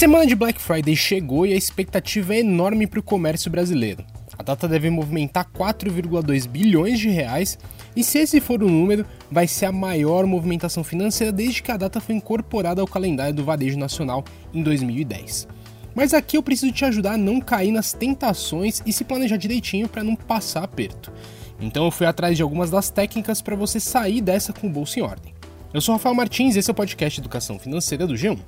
semana de Black Friday chegou e a expectativa é enorme para o comércio brasileiro. A data deve movimentar 4,2 bilhões de reais e, se esse for o número, vai ser a maior movimentação financeira desde que a data foi incorporada ao calendário do varejo nacional em 2010. Mas aqui eu preciso te ajudar a não cair nas tentações e se planejar direitinho para não passar aperto. Então eu fui atrás de algumas das técnicas para você sair dessa com o bolso em ordem. Eu sou Rafael Martins e esse é o podcast Educação Financeira do G1.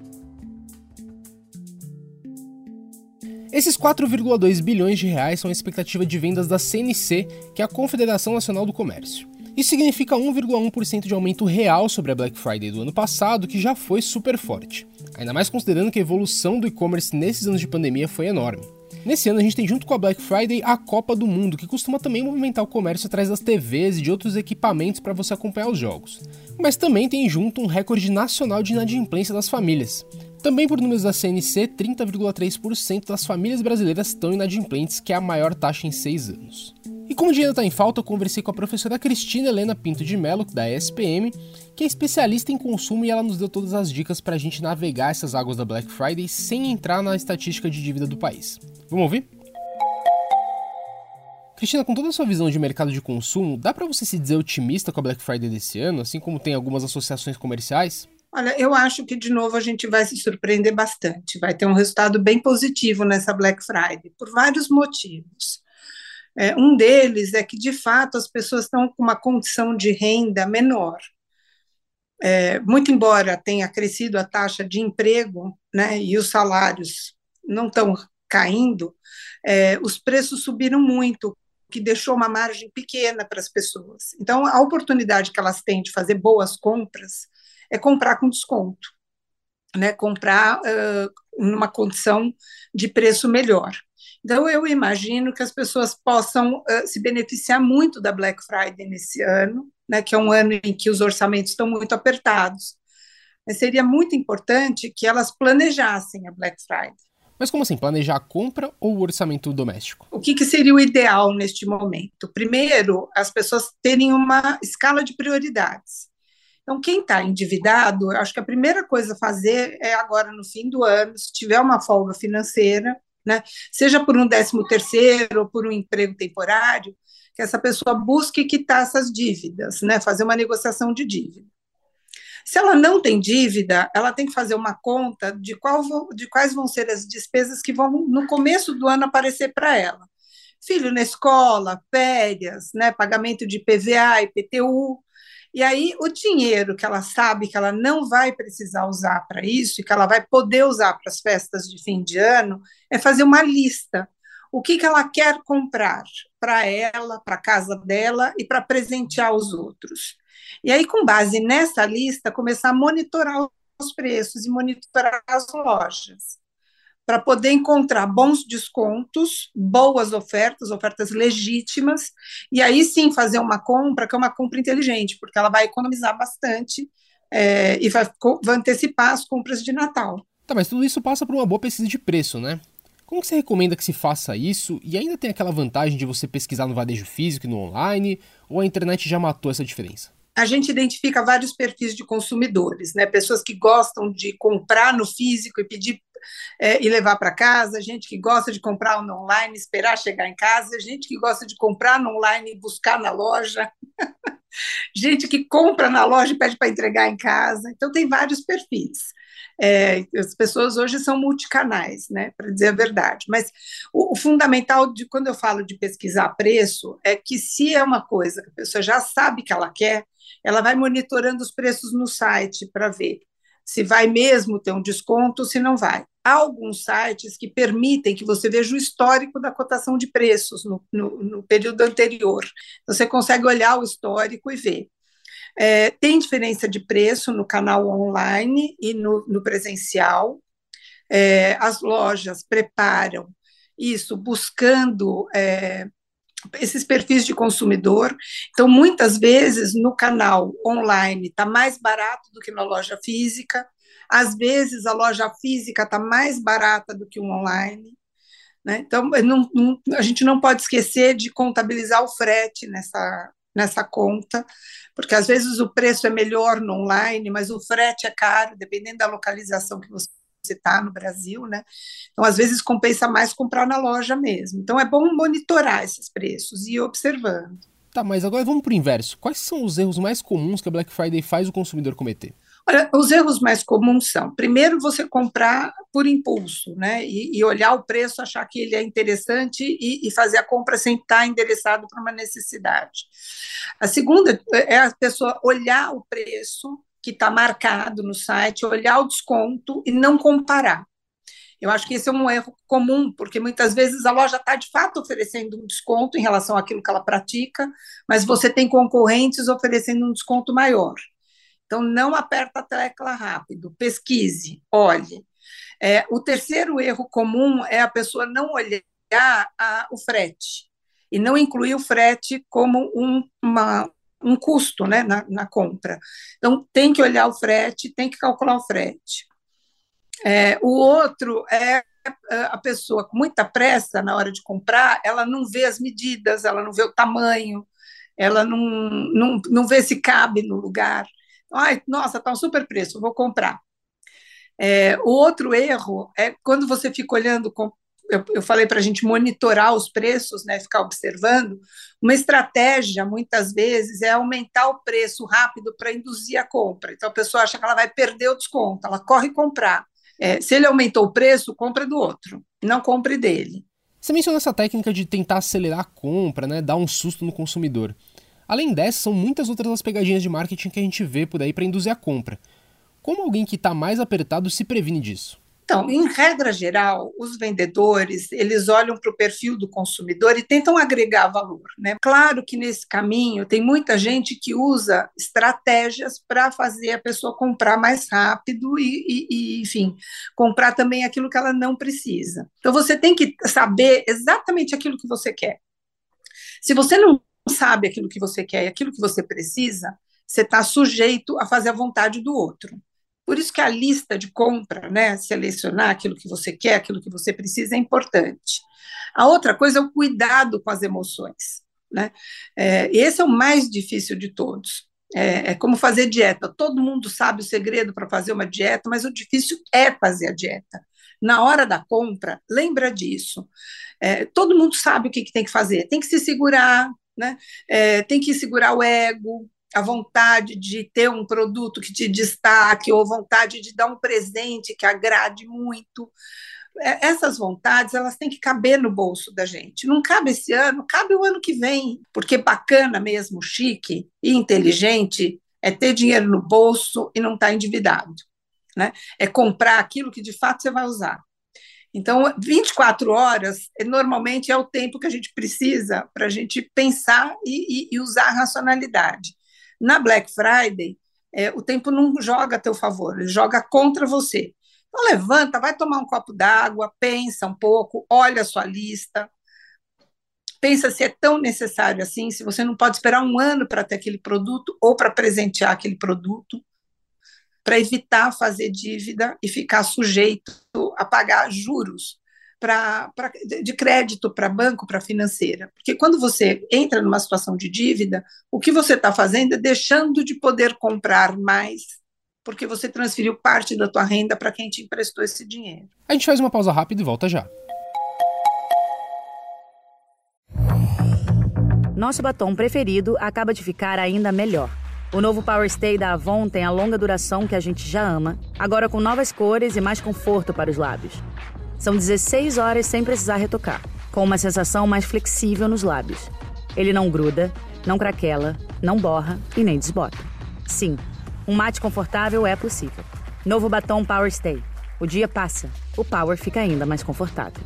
Esses 4,2 bilhões de reais são a expectativa de vendas da CNC, que é a Confederação Nacional do Comércio. Isso significa 1,1% de aumento real sobre a Black Friday do ano passado, que já foi super forte. Ainda mais considerando que a evolução do e-commerce nesses anos de pandemia foi enorme. Nesse ano a gente tem junto com a Black Friday a Copa do Mundo, que costuma também movimentar o comércio atrás das TVs e de outros equipamentos para você acompanhar os jogos. Mas também tem junto um recorde nacional de inadimplência das famílias. Também por números da CNC, 30,3% das famílias brasileiras estão inadimplentes, que é a maior taxa em 6 anos. E como o dinheiro está em falta, eu conversei com a professora Cristina Helena Pinto de Mello, da ESPM, que é especialista em consumo, e ela nos deu todas as dicas para a gente navegar essas águas da Black Friday sem entrar na estatística de dívida do país. Vamos ouvir? Cristina, com toda a sua visão de mercado de consumo, dá para você se dizer otimista com a Black Friday desse ano, assim como tem algumas associações comerciais? Olha, eu acho que de novo a gente vai se surpreender bastante, vai ter um resultado bem positivo nessa Black Friday, por vários motivos. Um deles é que, de fato, as pessoas estão com uma condição de renda menor. Muito embora tenha crescido a taxa de emprego, né, e os salários não estão caindo, os preços subiram muito, o que deixou uma margem pequena para as pessoas. Então, a oportunidade que elas têm de fazer boas compras é comprar com desconto, né, comprar numa condição de preço melhor. Então, eu imagino que as pessoas possam se beneficiar muito da Black Friday nesse ano, né, que é um ano em que os orçamentos estão muito apertados. Mas seria muito importante que elas planejassem a Black Friday. Mas como assim, planejar a compra ou o orçamento doméstico? O que seria o ideal neste momento? Primeiro, as pessoas terem uma escala de prioridades. Então, quem está endividado, acho que a primeira coisa a fazer é agora, no fim do ano, se tiver uma folga financeira, né, seja por um 13º ou por um emprego temporário, que essa pessoa busque quitar essas dívidas, né, fazer uma negociação de dívida. Se ela não tem dívida, ela tem que fazer uma conta de quais vão ser as despesas que vão, no começo do ano, aparecer para ela. Filho na escola, férias, né, pagamento de IPVA, IPTU. E aí, o dinheiro que ela sabe que ela não vai precisar usar para isso e que ela vai poder usar para as festas de fim de ano, é fazer uma lista. O que ela quer comprar para ela, para a casa dela e para presentear os outros. E aí, com base nessa lista, começar a monitorar os preços e monitorar as lojas, para poder encontrar bons descontos, boas ofertas, ofertas legítimas, e aí sim fazer uma compra que é uma compra inteligente, porque ela vai economizar bastante e vai antecipar as compras de Natal. Tá, mas tudo isso passa por uma boa pesquisa de preço, né? Como que você recomenda que se faça isso? E ainda tem aquela vantagem de você pesquisar no varejo físico e no online? Ou a internet já matou essa diferença? A gente identifica vários perfis de consumidores, né? Pessoas que gostam de comprar no físico e pedir e levar para casa, gente que gosta de comprar no online, esperar chegar em casa, gente que gosta de comprar no online e buscar na loja, gente que compra na loja e pede para entregar em casa. Então, tem vários perfis. As pessoas hoje são multicanais, né, para dizer a verdade. Mas o fundamental de quando eu falo de pesquisar preço é que, se é uma coisa que a pessoa já sabe que ela quer, ela vai monitorando os preços no site para ver se vai mesmo ter um desconto ou se não vai. Há alguns sites que permitem que você veja o histórico da cotação de preços no período anterior. Então, você consegue olhar o histórico e ver. Tem diferença de preço no canal online e no presencial. As lojas preparam isso buscando esses perfis de consumidor. Então, muitas vezes, no canal online está mais barato do que na loja física. Às vezes, a loja física está mais barata do que o online. Né? Então, a gente não pode esquecer de contabilizar o frete nessa conta, porque às vezes o preço é melhor no online, mas o frete é caro, dependendo da localização que você está no Brasil, né? Então, às vezes, compensa mais comprar na loja mesmo. Então, é bom monitorar esses preços e ir observando. Tá, mas agora vamos pro inverso. Quais são os erros mais comuns que a Black Friday faz o consumidor cometer? Olha, os erros mais comuns são, primeiro, você comprar por impulso, né? E olhar o preço, achar que ele é interessante e fazer a compra sem estar endereçado para uma necessidade. A segunda é a pessoa olhar o preço que está marcado no site, olhar o desconto e não comparar. Eu acho que esse é um erro comum, porque muitas vezes a loja está de fato oferecendo um desconto em relação àquilo que ela pratica, mas você tem concorrentes oferecendo um desconto maior. Então, não aperta a tecla rápido, pesquise, olhe. O terceiro erro comum é a pessoa não olhar o frete e não incluir o frete como um custo, né, na compra. Então, tem que olhar o frete, tem que calcular o frete. O outro é a pessoa com muita pressa na hora de comprar, ela não vê as medidas, ela não vê o tamanho, ela não vê se cabe no lugar. Ai, nossa, está um super preço, vou comprar. O outro erro é quando você fica olhando, eu falei para a gente monitorar os preços, né, ficar observando. Uma estratégia, muitas vezes, é aumentar o preço rápido para induzir a compra. Então, a pessoa acha que ela vai perder o desconto, ela corre comprar. Se ele aumentou o preço, compra do outro, não compre dele. Você mencionou essa técnica de tentar acelerar a compra, né, dar um susto no consumidor. Além dessa, são muitas outras as pegadinhas de marketing que a gente vê por aí para induzir a compra. Como alguém que está mais apertado se previne disso? Então, em regra geral, os vendedores, eles olham para o perfil do consumidor e tentam agregar valor, né? Claro que nesse caminho tem muita gente que usa estratégias para fazer a pessoa comprar mais rápido enfim, comprar também aquilo que ela não precisa. Então, você tem que saber exatamente aquilo que você quer. Se você não sabe aquilo que você quer e aquilo que você precisa, você está sujeito a fazer a vontade do outro. Por isso que a lista de compra, né, selecionar aquilo que você quer, aquilo que você precisa, é importante. A outra coisa é o cuidado com as emoções, né? Esse é o mais difícil de todos. É como fazer dieta. Todo mundo sabe o segredo para fazer uma dieta, mas o difícil é fazer a dieta. Na hora da compra, lembra disso. Todo mundo sabe o que tem que fazer. Tem que se segurar, né? Tem que segurar o ego, a vontade de ter um produto que te destaque, ou vontade de dar um presente que agrade muito. Essas vontades, elas têm que caber no bolso da gente. Não cabe esse ano, cabe o ano que vem, porque bacana mesmo, chique e inteligente é ter dinheiro no bolso e não estar endividado, né? É comprar aquilo que de fato você vai usar. Então, 24 horas normalmente é o tempo que a gente precisa para a gente pensar e usar a racionalidade. Na Black Friday, o tempo não joga a teu favor, ele joga contra você. Então, levanta, vai tomar um copo d'água, pensa um pouco, olha a sua lista, pensa se é tão necessário assim, se você não pode esperar um ano para ter aquele produto ou para presentear aquele produto, para evitar fazer dívida e ficar sujeito a pagar juros de crédito para banco, para financeira. Porque quando você entra numa situação de dívida, o que você está fazendo é deixando de poder comprar mais, porque você transferiu parte da tua renda para quem te emprestou esse dinheiro. A gente faz uma pausa rápida e volta já. Nosso batom preferido acaba de ficar ainda melhor. O novo Power Stay da Avon tem a longa duração que a gente já ama, agora com novas cores e mais conforto para os lábios. São 16 horas sem precisar retocar, com uma sensação mais flexível nos lábios. Ele não gruda, não craquela, não borra e nem desbota. Sim, um mate confortável é possível. Novo batom Power Stay. O dia passa, o Power fica ainda mais confortável.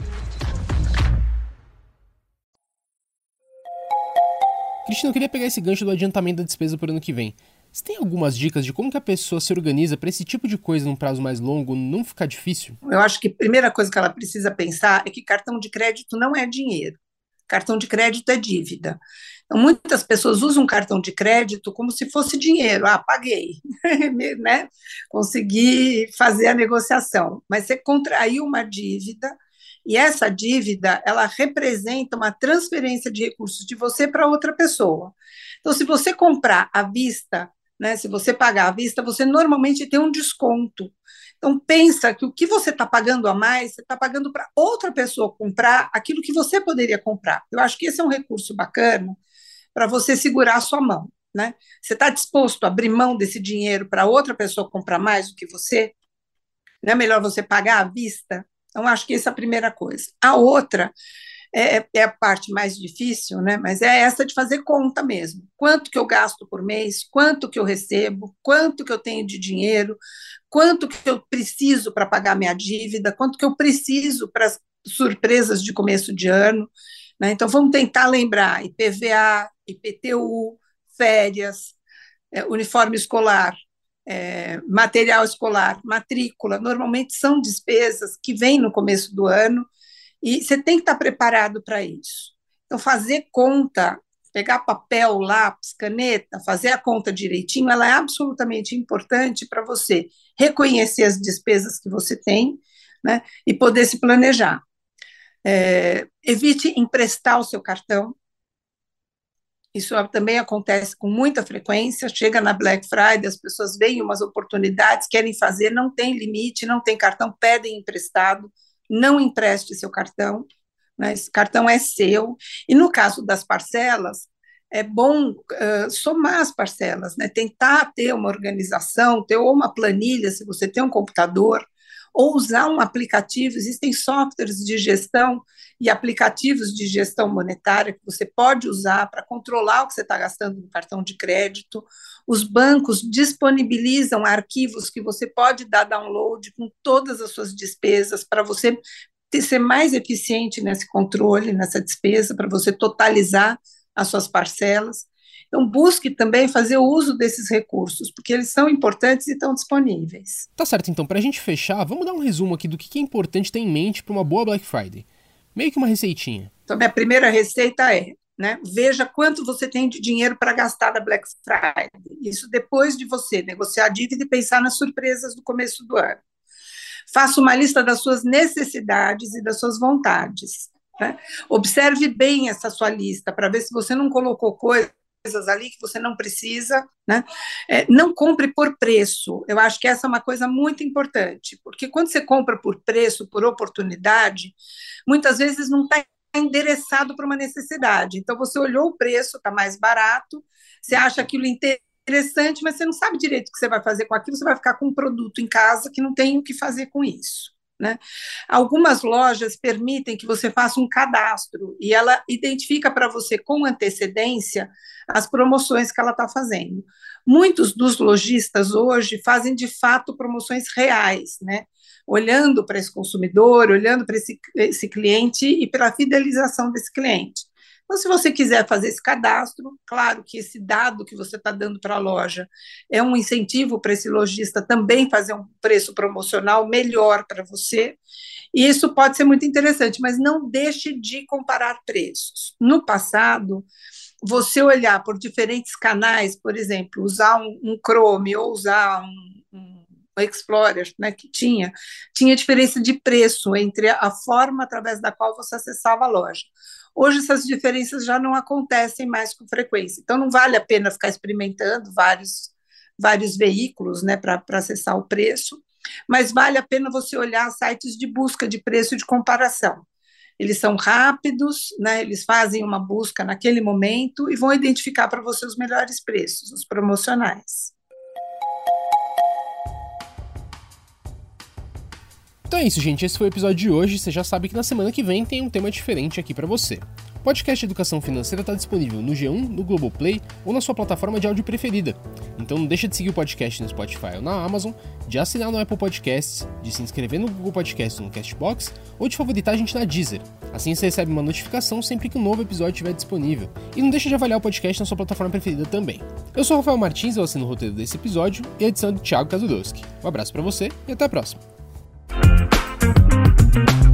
Cristina, eu queria pegar esse gancho do adiantamento da despesa para o ano que vem. Você tem algumas dicas de como que a pessoa se organiza para esse tipo de coisa num prazo mais longo não ficar difícil? Eu acho que a primeira coisa que ela precisa pensar é que cartão de crédito não é dinheiro. Cartão de crédito é dívida. Então, muitas pessoas usam cartão de crédito como se fosse dinheiro. Ah, paguei, né? Consegui fazer a negociação. Mas você contraiu uma dívida e essa dívida, ela representa uma transferência de recursos de você para outra pessoa. Então, se você comprar à vista, né? Se você pagar à vista, você normalmente tem um desconto. Então, pensa que o que você está pagando a mais, você está pagando para outra pessoa comprar aquilo que você poderia comprar. Eu acho que esse é um recurso bacana para você segurar a sua mão, né? Você está disposto a abrir mão desse dinheiro para outra pessoa comprar mais do que você? Não é melhor você pagar à vista? Então, acho que essa é a primeira coisa. A outra é a parte mais difícil, né? Mas é essa de fazer conta mesmo. Quanto que eu gasto por mês, quanto que eu recebo, quanto que eu tenho de dinheiro, quanto que eu preciso para pagar minha dívida, quanto que eu preciso para as surpresas de começo de ano, né? Então, vamos tentar lembrar IPVA, IPTU, férias, uniforme escolar, material escolar, matrícula, normalmente são despesas que vêm no começo do ano e você tem que estar preparado para isso. Então, fazer conta, pegar papel, lápis, caneta, fazer a conta direitinho, ela é absolutamente importante para você reconhecer as despesas que você tem, né, e poder se planejar. Evite emprestar o seu cartão. Isso também acontece com muita frequência. Chega na Black Friday, as pessoas veem umas oportunidades, querem fazer, não tem limite, não tem cartão, pedem emprestado. Não empreste seu cartão, né? Esse cartão é seu. E no caso das parcelas, é bom somar as parcelas, né? Tentar ter uma organização, ter ou uma planilha, se você tem um computador, ou usar um aplicativo. Existem softwares de gestão e aplicativos de gestão monetária que você pode usar para controlar o que você está gastando no cartão de crédito. Os bancos disponibilizam arquivos que você pode dar download com todas as suas despesas para você ser mais eficiente nesse controle, nessa despesa, para você totalizar as suas parcelas. Então, busque também fazer o uso desses recursos, porque eles são importantes e estão disponíveis. Tá certo, então, para a gente fechar, vamos dar um resumo aqui do que é importante ter em mente para uma boa Black Friday. Meio que uma receitinha. Então, minha primeira receita né, veja quanto você tem de dinheiro para gastar da Black Friday. Isso depois de você negociar a dívida e pensar nas surpresas do começo do ano. Faça uma lista das suas necessidades e das suas vontades, né? Observe bem essa sua lista para ver se você não colocou coisas ali que você não precisa, né? Não compre por preço. Eu acho que essa é uma coisa muito importante, porque quando você compra por preço, por oportunidade, muitas vezes não está endereçado para uma necessidade. Então, você olhou o preço, está mais barato, você acha aquilo interessante, mas você não sabe direito o que você vai fazer com aquilo, você vai ficar com um produto em casa que não tem o que fazer com isso, né? Algumas lojas permitem que você faça um cadastro e ela identifica para você com antecedência as promoções que ela está fazendo. Muitos dos lojistas hoje fazem de fato promoções reais, né? Olhando para esse consumidor, olhando para esse cliente e para a fidelização desse cliente. Então, se você quiser fazer esse cadastro, claro que esse dado que você está dando para a loja é um incentivo para esse lojista também fazer um preço promocional melhor para você, e isso pode ser muito interessante, mas não deixe de comparar preços. No passado, você olhar por diferentes canais, por exemplo, usar um Chrome ou usar um Explorer, né, que tinha diferença de preço entre a forma através da qual você acessava a loja. Hoje essas diferenças já não acontecem mais com frequência, então não vale a pena ficar experimentando vários veículos, né, para acessar o preço, mas vale a pena você olhar sites de busca de preço e de comparação. Eles são rápidos, né, eles fazem uma busca naquele momento e vão identificar para você os melhores preços, os promocionais. Então é isso, gente. Esse foi o episódio de hoje. Você já sabe que na semana que vem tem um tema diferente aqui pra você. O podcast Educação Financeira está disponível no G1, no Globoplay ou na sua plataforma de áudio preferida. Então não deixa de seguir o podcast no Spotify ou na Amazon, de assinar no Apple Podcasts, de se inscrever no Google Podcasts ou no Castbox ou de favoritar a gente na Deezer. Assim você recebe uma notificação sempre que um novo episódio estiver disponível. E não deixa de avaliar o podcast na sua plataforma preferida também. Eu sou o Rafael Martins, eu assino o roteiro desse episódio e a edição é de Thiago Kazudowski. Um abraço pra você e até a próxima.